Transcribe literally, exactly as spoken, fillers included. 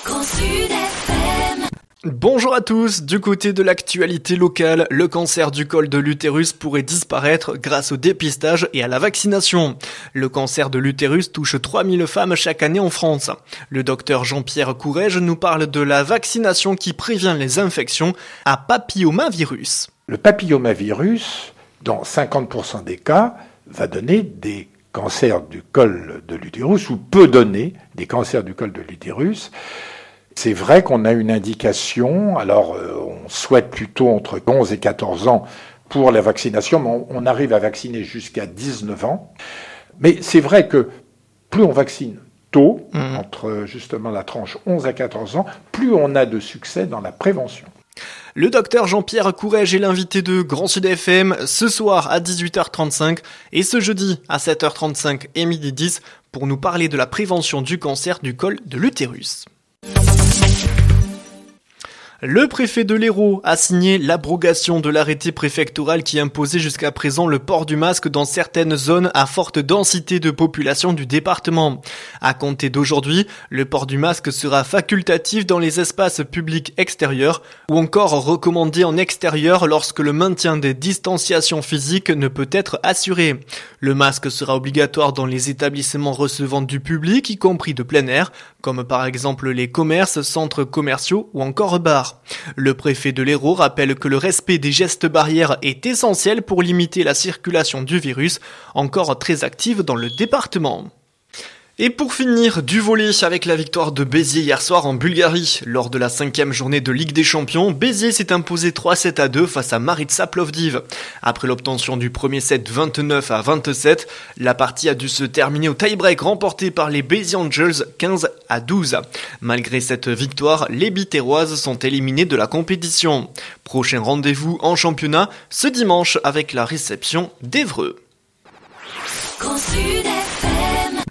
Grand Sud F M. Bonjour à tous, du côté de l'actualité locale, le cancer du col de l'utérus pourrait disparaître grâce au dépistage et à la vaccination. Le cancer de l'utérus touche trois mille femmes chaque année en France. Le docteur Jean-Pierre Courrèges nous parle de la vaccination qui prévient les infections à papillomavirus. Le papillomavirus, dans cinquante pour cent des cas, va donner des cancers du col de l'utérus ou peut donner des cancers du col de l'utérus. C'est vrai qu'on a une indication, alors euh, on souhaite plutôt entre onze et quatorze ans pour la vaccination, mais on, on arrive à vacciner jusqu'à dix-neuf ans. Mais c'est vrai que plus on vaccine tôt, mmh. entre justement la tranche onze à quatorze ans, plus on a de succès dans la prévention. Le docteur Jean-Pierre Courrèges est l'invité de Grand Sud F M ce soir à dix-huit heures trente-cinq et ce jeudi à sept heures trente-cinq et midi dix pour nous parler de la prévention du cancer du col de l'utérus. Le préfet de l'Hérault a signé l'abrogation de l'arrêté préfectoral qui imposait jusqu'à présent le port du masque dans certaines zones à forte densité de population du département. À compter d'aujourd'hui, le port du masque sera facultatif dans les espaces publics extérieurs ou encore recommandé en extérieur lorsque le maintien des distanciations physiques ne peut être assuré. Le masque sera obligatoire dans les établissements recevant du public, y compris de plein air, comme par exemple les commerces, centres commerciaux ou encore bars. Le préfet de l'Hérault rappelle que le respect des gestes barrières est essentiel pour limiter la circulation du virus, encore très active dans le département. Et pour finir, du volley avec la victoire de Béziers hier soir en Bulgarie. Lors de la cinquième journée de Ligue des Champions, Béziers s'est imposé trois sept à deux face à Maritsa Plovdiv. Après l'obtention du premier set vingt-neuf à vingt-sept, la partie a dû se terminer au tie-break remporté par les Béziers Angels quinze à douze. Malgré cette victoire, les Biterroises sont éliminées de la compétition. Prochain rendez-vous en championnat ce dimanche avec la réception d'Évreux. Grand Sud F M.